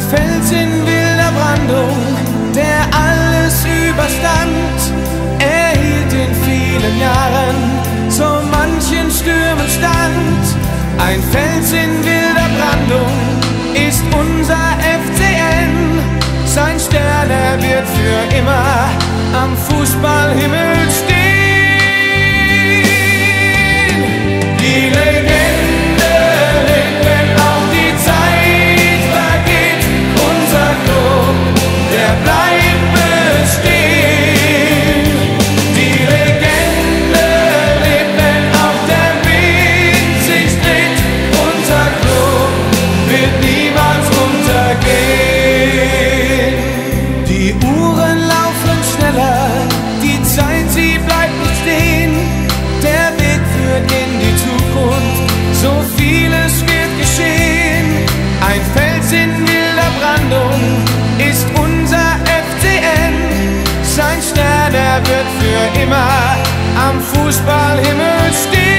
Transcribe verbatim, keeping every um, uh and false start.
Fels in wilder Brandung, der alles überstand. Er hielt in vielen Jahren so manchen Stürmen stand. Ein Fels in wilder Brandung ist unser F C N. Sein Stern, er wird für immer am Fußballhimmel stehen. Die Legende lebt, wenn auch die Zeit vergeht. Unser Club, der bleibt bestehen. Die Legende lebt, wenn auch der Wind sich dreht. Unser Club wird niemals untergehen. Die Uhren laufen schneller, die Zeit, sie bleibt nicht stehen. Der Weg führt in die Zukunft, so vieles wird geschehen. Ein Fels in wilder Brandung ist unser F C N. Sein Stern, er wird für immer am Fußballhimmel stehen.